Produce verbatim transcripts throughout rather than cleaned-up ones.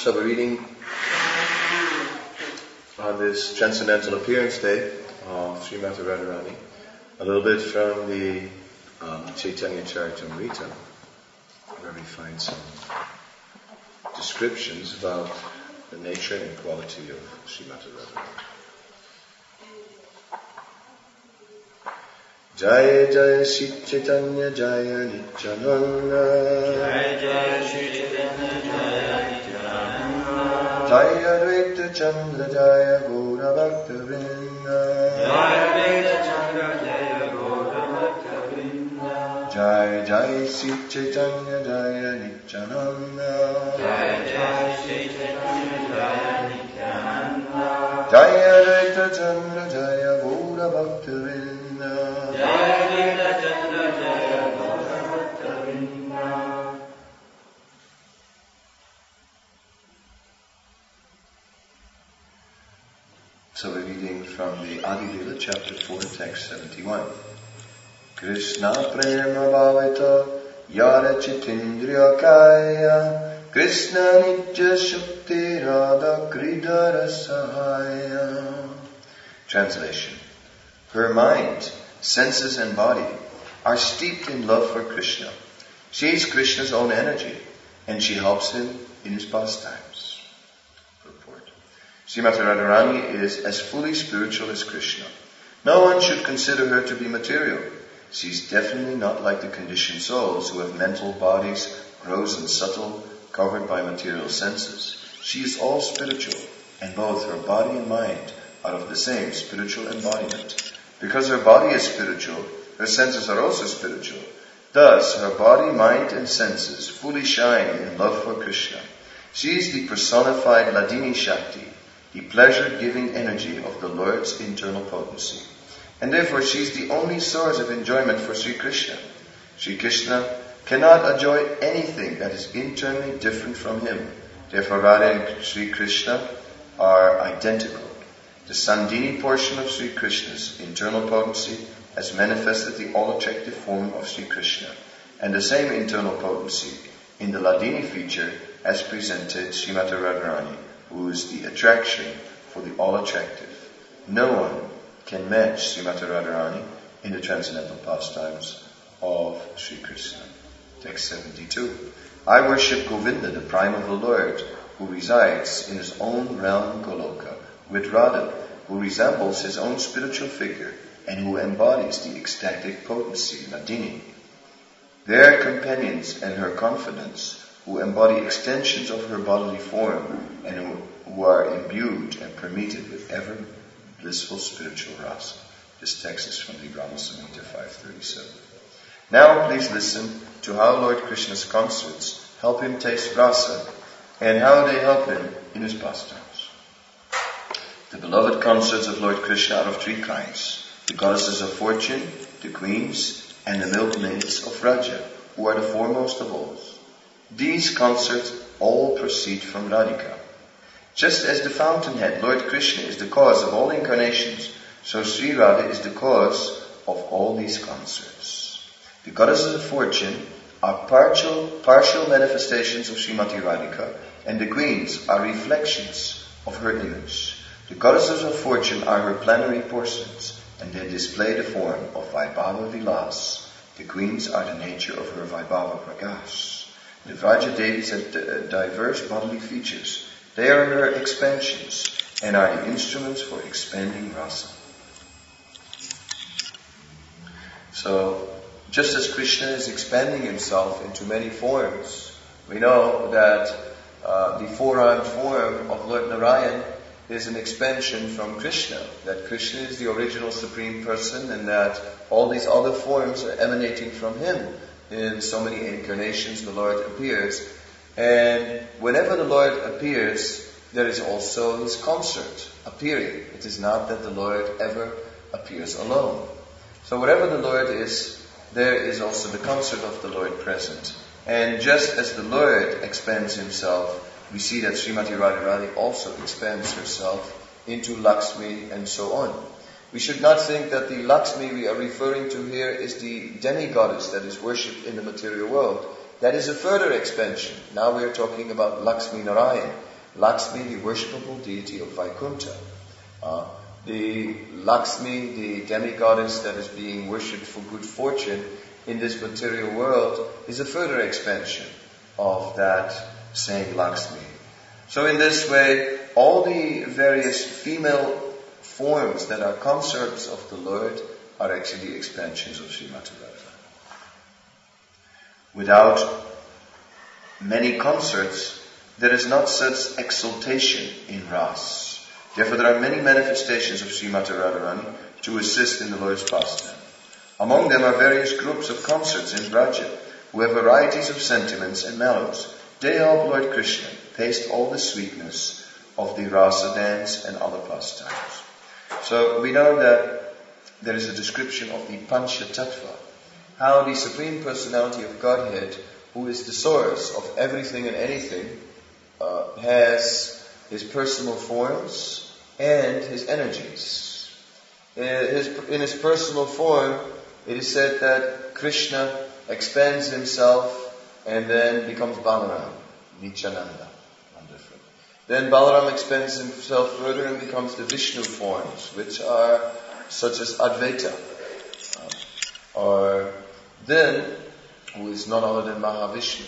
So we're reading on this Transcendental Appearance Day of Srimati Radharani a little bit from the um, Chaitanya Charitamrita, where we find some descriptions about the nature and quality of Srimati Radharani. Jaya Jaya Shri Chaitanya Jaya Nityananda Jaya Jaya Shri Chaitanya Jaya Nityananda Jaya Advaita Chandra Jaya Gaura Bhakta Vrinda Jaya Advaita Chandra Jaya Gaura Bhakta Vrinda Jaya Jaya Shri Chaitanya Jaya Nityananda Jaya Jaya Shri Chaitanya Jaya Nityananda Jaya Advaita Chandra Jaya Gaura Bhakta Vrinda Jaya Advaita Chandra Jaya Gaura Bhakta Vrinda. So we're reading from the Adi Lila, chapter four, text seventy-one. Krishna prema bhavita yara chitindriya kaya Krishna nitya shukti radha kridara sahaya. Translation. Her mind, senses and body are steeped in love for Krishna. She is Krishna's own energy and she helps him in his pastimes. Purport. Srimati Radharani is as fully spiritual as Krishna. No one should consider her to be material. She is definitely not like the conditioned souls who have mental bodies, gross and subtle, covered by material senses. She is all spiritual, and both her body and mind are of the same spiritual embodiment. Because her body is spiritual, her senses are also spiritual. Thus, her body, mind and senses fully shine in love for Krishna. She is the personified Ladini Shakti, the pleasure-giving energy of the Lord's internal potency. And therefore she is the only source of enjoyment for Sri Krishna. Sri Krishna cannot enjoy anything that is internally different from him. Therefore Radha and Sri Krishna are identical. The Sandhini portion of Sri Krishna's internal potency has manifested the all-attractive form of Sri Krishna, and the same internal potency in the Ladini feature has presented Srimati Radharani, who is the attraction for the all-attractive. No one can match Srimati Radharani in the transcendental pastimes of Sri Krishna. Text seventy-two. I worship Govinda, the prime of the Lord, who resides in his own realm Goloka, with Radha, who resembles his own spiritual figure and who embodies the ecstatic potency, Ladini. Their companions and her confidants, who embody extensions of her bodily form and who, who are imbued and permeated with ever blissful spiritual rasa. This text is from the Brahma Samhita five thirty-seven. Now please listen to how Lord Krishna's consorts help him taste rasa and how they help him in his pastimes. The beloved consorts of Lord Krishna are of three kinds: the goddesses of fortune, the queens, and the milkmaids of Raja, who are the foremost of all. These consorts all proceed from Radhika. Just as the fountainhead, Lord Krishna, is the cause of all incarnations, so Sri Radha is the cause of all these consorts. The goddesses of fortune are partial, partial manifestations of Srimati Radhika, and the queens are reflections of her image. The goddesses of fortune are her plenary portions, and they display the form of Vaibhava Vilas. The queens are the nature of her Vaibhava Prakash. The Vraja Devis have d- diverse bodily features. They are her expansions, and are the instruments for expanding rasa. So, just as Krishna is expanding himself into many forms, we know that uh, the four-armed form of Lord Narayan is an expansion from Krishna, that Krishna is the original Supreme Person and that all these other forms are emanating from him. In so many incarnations the Lord appears, and whenever the Lord appears, there is also his consort appearing. It is not that the Lord ever appears alone. So wherever the Lord is, there is also the consort of the Lord present. And just as the Lord expands himself, we see that Srimati Radharani also expands herself into Lakshmi and so on. We should not think that the Lakshmi we are referring to here is the demigoddess that is worshipped in the material world. That is a further expansion. Now we are talking about Lakshmi Narayan. Lakshmi, the worshipable deity of Vaikuntha. Uh, the Lakshmi, the demigoddess that is being worshipped for good fortune in this material world, is a further expansion of that same Lakshmi. So in this way, all the various female forms that are consorts of the Lord are actually expansions of Srimati Radharani. Without many consorts, there is not such exaltation in Ras. Therefore, there are many manifestations of Srimati Radharani to assist in the Lord's pastime. Among them are various groups of consorts in Braja, who have varieties of sentiments and mellows. They help Lord Krishna taste all the sweetness of the rasa dance and other pastimes. So we know that there is a description of the Pancha Tattva, how the Supreme Personality of Godhead, who is the source of everything and anything, uh, has his personal forms and his energies. In his, in his personal form, it is said that Krishna expands himself and then becomes Balaram, Nityananda. Then Balaram expands himself further and becomes the Vishnu forms, which are such as Advaita. Uh, or then, who is none other than Mahavishnu.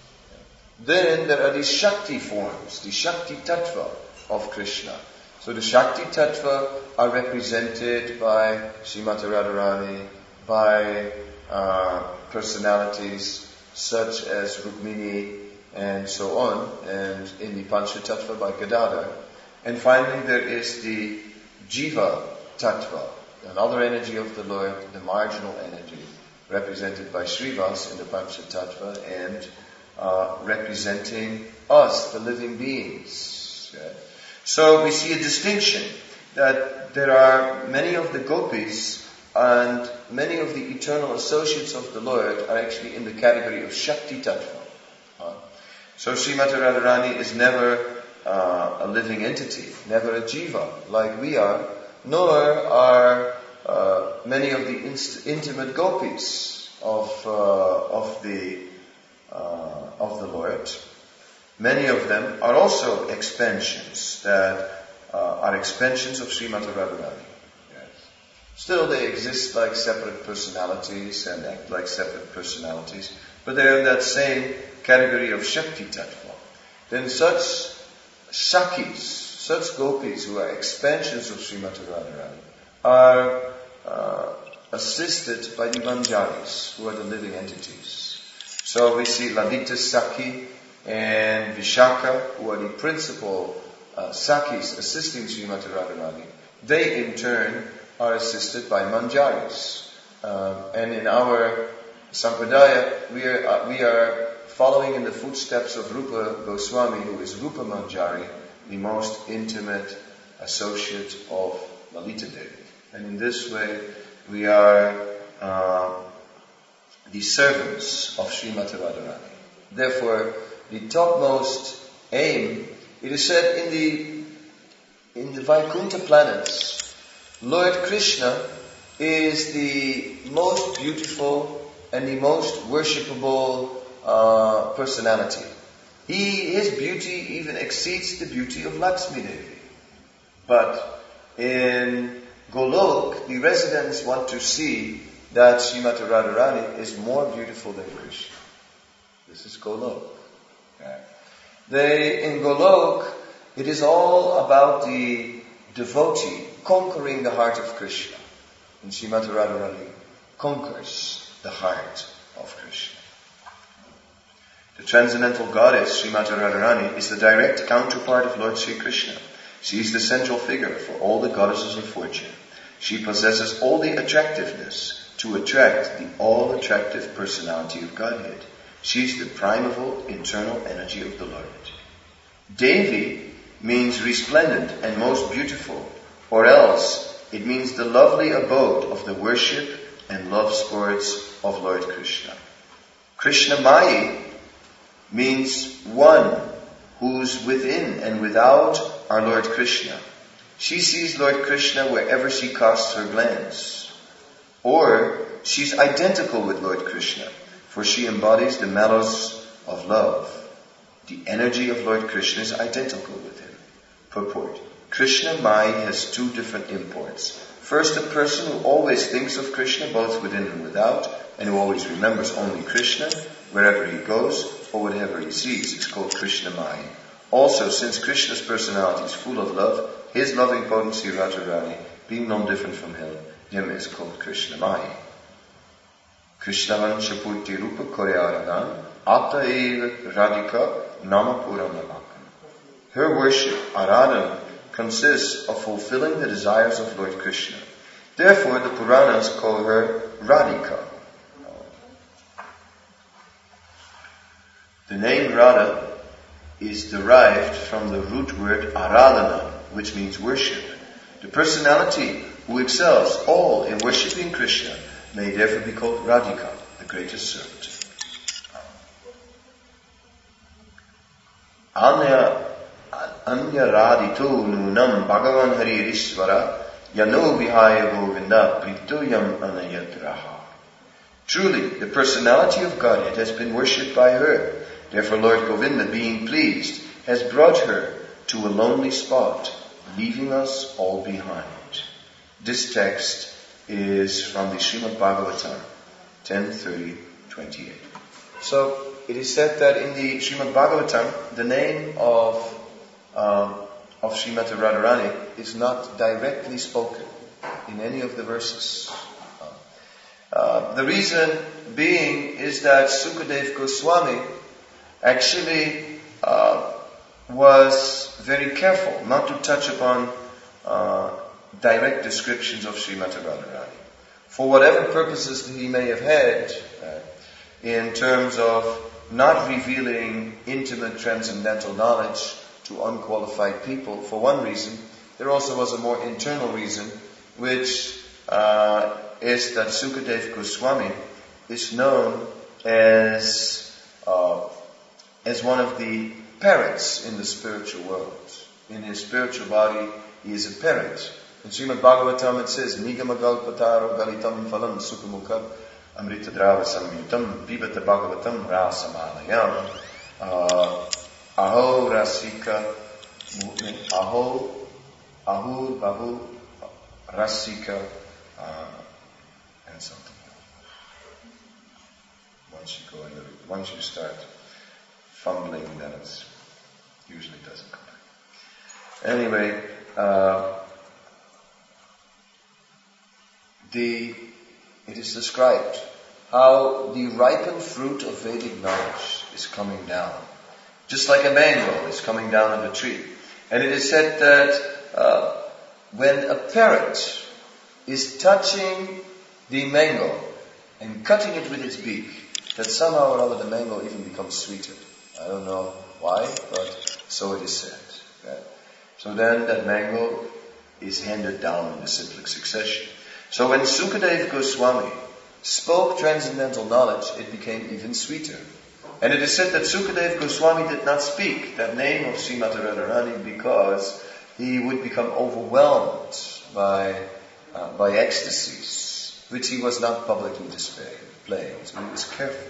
Then there are these Shakti forms, the Shakti Tattva of Krishna. So the Shakti Tattva are represented by Srimati Radharani, by uh, personalities such as Rukmini, and so on, and in the Pancha Tattva by Gadadhar. And finally there is the Jiva Tattva, another energy of the Lord, the marginal energy, represented by Srivas in the Pancha Tattva, and uh, representing us, the living beings. Okay? So we see a distinction that there are many of the gopis and many of the eternal associates of the Lord are actually in the category of Shakti Tattva. So Srimati Radharani is never uh, a living entity, never a jiva like we are, nor are uh, many of the inst- intimate gopis of uh, of the uh, of the Lord. Many of them are also expansions that uh, are expansions of Srimati Radharani. Yes. Still, they exist like separate personalities and act like separate personalities, but they are in that same category of Shakti Tattva. Then such Sakis, such gopis who are expansions of Srimati Radharani are uh, assisted by the Manjaris, who are the living entities. So we see Lalita Saki and Vishaka, who are the principal uh, Sakis assisting Srimati Radharani. They in turn are assisted by Manjaris. Uh, and in our Sampradaya, we are, uh, we are following in the footsteps of Rupa Goswami, who is Rupa Manjari, the most intimate associate of Lalita Devi. And in this way, we are uh, the servants of Srimati Radharani. Therefore, the topmost aim, it is said in the in the Vaikuntha planets, Lord Krishna is the most beautiful and the most worshipable Uh, personality. He, his beauty even exceeds the beauty of Lakshmi Devi. But in Golok, the residents want to see that Srimati Radharani is more beautiful than Krishna. This is Golok. Okay. They, in Golok, it is all about the devotee conquering the heart of Krishna. And Srimati Radharani conquers the heart of Krishna. The transcendental goddess, Srimati Radharani, is the direct counterpart of Lord Sri Krishna. She is the central figure for all the goddesses of fortune. She possesses all the attractiveness to attract the all-attractive personality of Godhead. She is the primeval internal energy of the Lord. Devi means resplendent and most beautiful, or else it means the lovely abode of the worship and love sports of Lord Krishna. Krishna Mai means one who's within and without our Lord Krishna. She sees Lord Krishna wherever she casts her glance. Or she's identical with Lord Krishna, for she embodies the mellows of love. The energy of Lord Krishna is identical with him. Purport. Krishna Mai has two different imports. First, a person who always thinks of Krishna both within and without, and who always remembers only Krishna wherever he goes or whatever he sees, is called Krishna Mai. Also, since Krishna's personality is full of love, his loving potency, Radharani, being non-different from him, him is called Krishna Mai. Krishnavan Shapurti Rupa Korearadan Atta Eva Radhika Namapura Namakan. Her worship, Aradhana, consists of fulfilling the desires of Lord Krishna. Therefore, the Puranas call her Radhika. The name Radha is derived from the root word Aradhana, which means worship. The personality who excels all in worshipping Krishna may therefore be called Radhika, the greatest servant. Anya Anya Radhito Nunam Bhagavan Hari Rishvara Yano Vihaya Govinda Prituyam Anayatraha. Truly, the personality of Godhead has been worshipped by her. Therefore, Lord Govinda, being pleased, has brought her to a lonely spot, leaving us all behind. This text is from the Srimad Bhagavatam, ten thirty twenty-eight. So, it is said that in the Srimad Bhagavatam, the name of um, of Srimati Radharani is not directly spoken in any of the verses. Uh, the reason being is that Sukadev Goswami actually uh, was very careful not to touch upon uh, direct descriptions of Srimati Radharani. For whatever purposes that he may have had, uh, in terms of not revealing intimate transcendental knowledge to unqualified people, for one reason, there also was a more internal reason, which uh, is that Sukadev Goswami is known as uh, as one of the parrots in the spiritual world. In his spiritual body, he is a parrot. In Srimad Bhagavatam it says, Nigama Galpataro Galitam Phalam Sukhamukha Amrita Drava Samyutam Pibata Bhagavatam Rasamalayam uh, Aho Rasika Aho Ahur Bahu Rasika uh, and something else. Once you go in the, once you start fumbling, then it usually doesn't come back. Anyway, uh, the it is described how the ripened fruit of Vedic knowledge is coming down, just like a mango is coming down on a tree. And it is said that uh, when a parrot is touching the mango and cutting it with its beak, that somehow or other the mango even becomes sweeter. I don't know why, but so it is said. Right? So then that mango is handed down in a cyclic succession. So when Sukadev Goswami spoke transcendental knowledge, it became even sweeter. And it is said that Sukadev Goswami did not speak that name of Srimati Radharani because he would become overwhelmed by uh, by ecstasies, which he was not publicly displaying. So he was careful.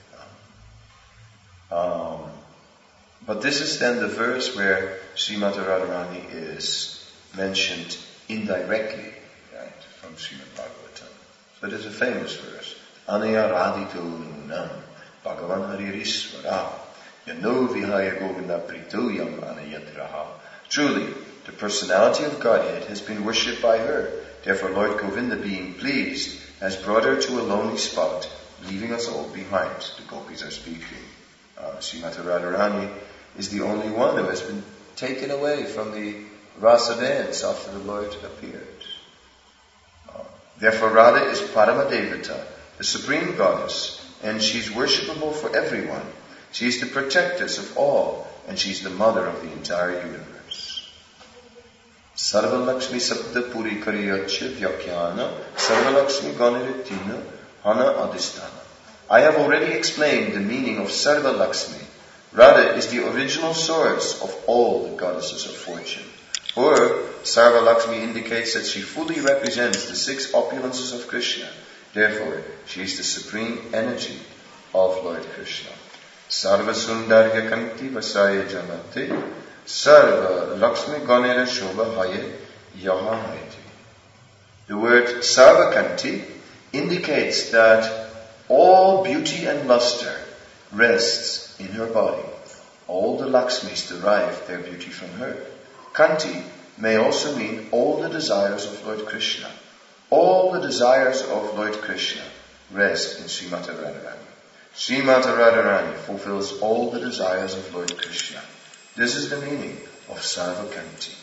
Um, but this is then the verse where Srimati Radharani is mentioned indirectly, right, from Srimad Bhagavatam. So it is a famous verse. Anaya radhito nunam Bhagavan Haririshvara Yano Vihaya Govinda Prituyam Anayatraha. Truly, the personality of Godhead has been worshipped by her. Therefore, Lord Govinda, being pleased, has brought her to a lonely spot, leaving us all behind. The gopis are speaking. Uh, Srimati Radharani is the only one who has been taken away from the rasa dance after the Lord appeared. Uh, therefore, Radha is Paramadevata, the supreme goddess, and she's worshipable for everyone. She's the protectress of all, and she's the mother of the entire universe. Sarva Lakshmi Sabda Puri Kariyachya Vyakyana Sarva Lakshmi Ganiritina Hana Adhisthana. I have already explained the meaning of Sarva Lakshmi. Radha is the original source of all the goddesses of fortune. Or, Sarva Lakshmi indicates that she fully represents the six opulences of Krishna. Therefore, she is the supreme energy of Lord Krishna. Sarva Sundarya Kanti Vasaye Janate Sarva Lakshmi Ganera Shobha Haye Yaha Haiti. The word Sarvakanti indicates that all beauty and luster rests in her body. All the Lakshmis derive their beauty from her. Kanti may also mean all the desires of Lord Krishna. All the desires of Lord Krishna rest in Srimati Radharani. Srimati Radharani fulfills all the desires of Lord Krishna. This is the meaning of Sarvakanti.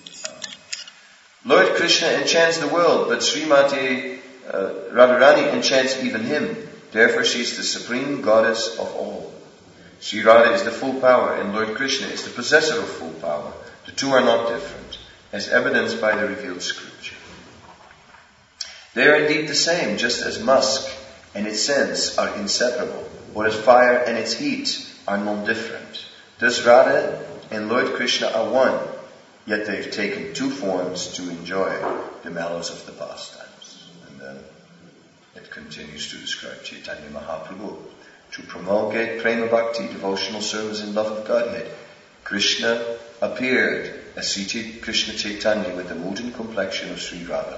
Lord Krishna enchants the world, but Srimati uh, Radharani enchants even him. Therefore she is the supreme goddess of all. Sri Radha is the full power and Lord Krishna is the possessor of full power. The two are not different, as evidenced by the revealed scripture. They are indeed the same, just as musk and its scents are inseparable, or as fire and its heat are non-different. Thus Radha and Lord Krishna are one, yet they've taken two forms to enjoy the mellows of the pastimes. And then it continues to describe Chaitanya Mahaprabhu. To promulgate prema bhakti, devotional service and love of Godhead, Krishna appeared as Sri Krishna Chaitanya with the mood and complexion of Sri Radha.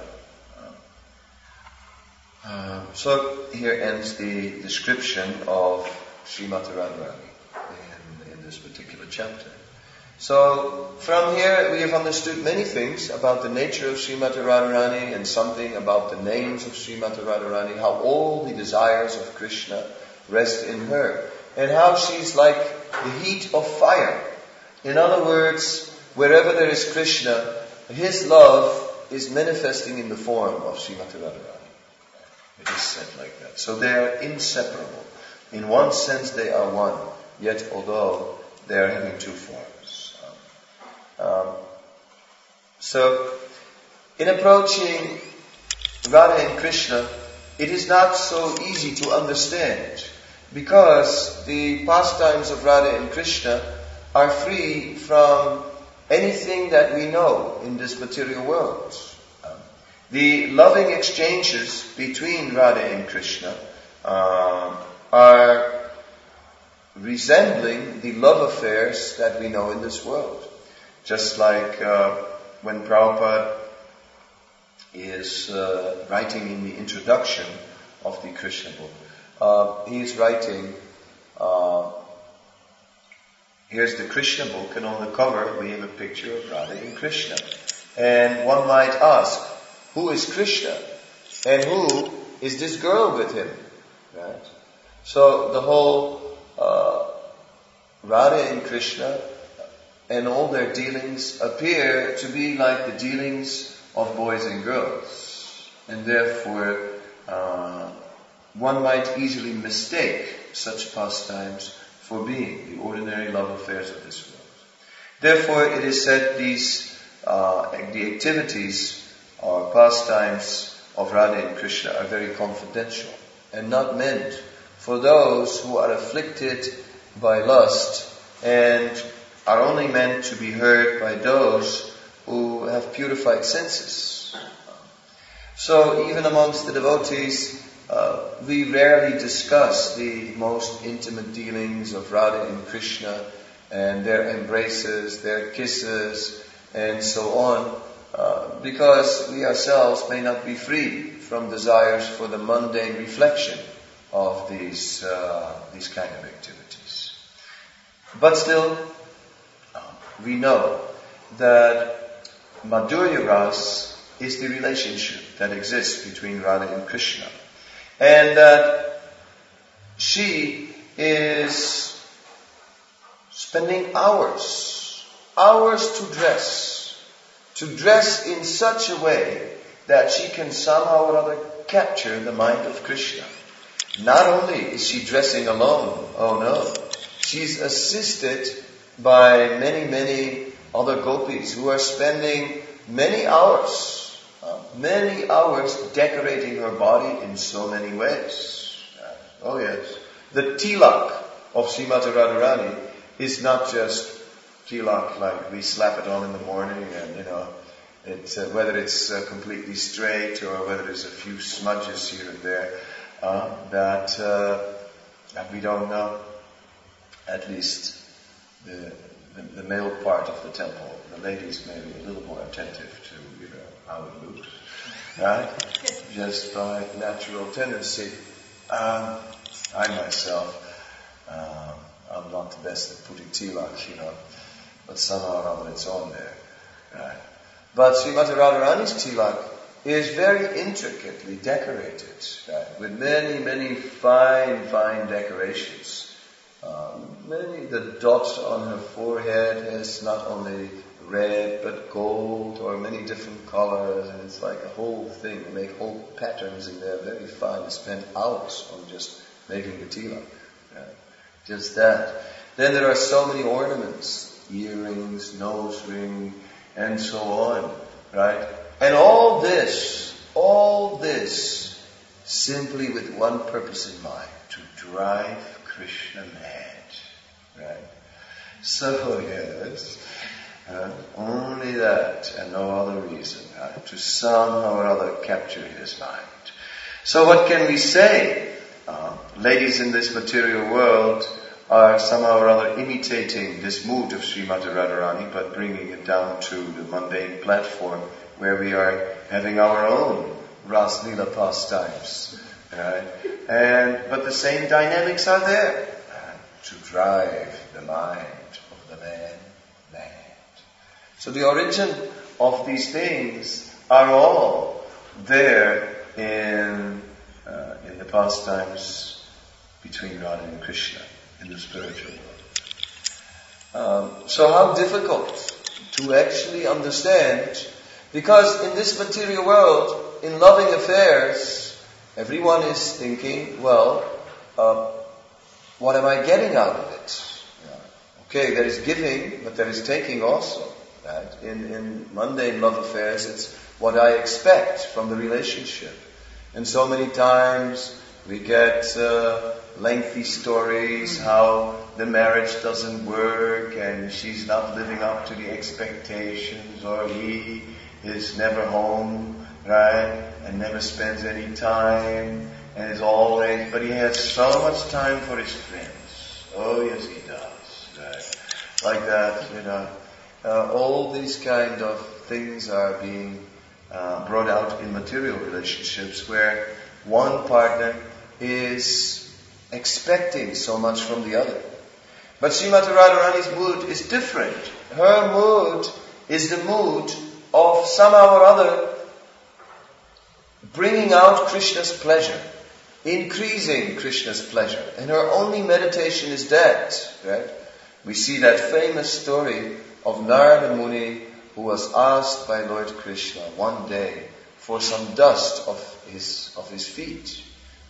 Uh, so here ends the description of Srimati Radharani in, in this particular chapter. So from here we have understood many things about the nature of Srimati Radharani and something about the names of Srimati Radharani, how all the desires of Krishna rest in her, and how she's like the heat of fire. In other words, wherever there is Krishna, his love is manifesting in the form of Srimati Radharani. It is said like that. So they are inseparable. In one sense they are one, yet although they are having two forms. Um, so, in approaching Radha and Krishna, it is not so easy to understand, because the pastimes of Radha and Krishna are free from anything that we know in this material world. The loving exchanges between Radha and Krishna uh, are resembling the love affairs that we know in this world. Just like uh, when Prabhupada is uh, writing in the introduction of the Krishna book, uh, he is writing, uh, here's the Krishna book, and on the cover we have a picture of Radha and Krishna. And one might ask, who is Krishna? And who is this girl with him? Right? So the whole uh, Radha and Krishna and all their dealings appear to be like the dealings of boys and girls. And therefore, uh, one might easily mistake such pastimes for being the ordinary love affairs of this world. Therefore, it is said these, uh, the activities or pastimes of Radha and Krishna are very confidential and not meant for those who are afflicted by lust, and are only meant to be heard by those who have purified senses. So even amongst the devotees, uh, we rarely discuss the most intimate dealings of Radha and Krishna and their embraces, their kisses, and so on, uh, because we ourselves may not be free from desires for the mundane reflection of these uh, these kind of activities. But still, we know that Madhurya Ras is the relationship that exists between Radha and Krishna, and that she is spending hours, hours to dress, to dress in such a way that she can somehow or other capture the mind of Krishna. Not only is she dressing alone, oh no, she's assisted by many, many other gopis who are spending many hours, uh, many hours decorating her body in so many ways. Uh, oh yes. The tilak of Srimati Radharani is not just tilak like we slap it on in the morning and, you know, it's, uh, whether it's uh, completely straight or whether there's a few smudges here and there, uh, that, uh, that we don't know. at least the, the, the male part of the temple. The ladies may be a little more attentive to, you know, how it looks, right? Just by natural tendency. Um, I myself, um, I'm not the best at putting tilak, you know, but somehow or other it's on there, right? But Srimati Radharani's tilak is very intricately decorated, right? With many, many fine, fine decorations. Um, many, the dots on her forehead is not only red but gold or many different colors, and it's like a whole thing. They make whole patterns in there, very fine. They spend hours on just making the tilak, right? Just that. Then there are so many ornaments, earrings, nose ring, and so on, right? And all this, all this, simply with one purpose in mind, to drive Krishna mad, right? So, yes, uh, only that and no other reason, right? To somehow or other capture his mind. So what can we say? Uh, ladies in this material world are somehow or other imitating this mood of Srimati Radharani, but bringing it down to the mundane platform where we are having our own Ras Lila pastimes, right? And but the same dynamics are there, right? To drive the mind of the man mad. So the origin of these things are all there in uh, in the pastimes between Radha and Krishna in the spiritual world. Um, so how difficult to actually understand, because in this material world, in loving affairs, everyone is thinking, well, uh, what am I getting out of it? Yeah. Okay, there is giving, but there is taking also. Right? In, in mundane love affairs, it's what I expect from the relationship. And so many times we get uh, lengthy stories how the marriage doesn't work and she's not living up to the expectations, or he is never home, right, and never spends any time, and is always, but he has so much time for his friends. Oh yes, he does, right? Like that, you know. Uh, all these kind of things are being uh, brought out in material relationships where one partner is expecting so much from the other. But Srimati Radharani's mood is different. Her mood is the mood of somehow or other bringing out Krishna's pleasure, increasing Krishna's pleasure. And her only meditation is that, right? We see that famous story of Narada Muni, who was asked by Lord Krishna one day for some dust of his of his feet.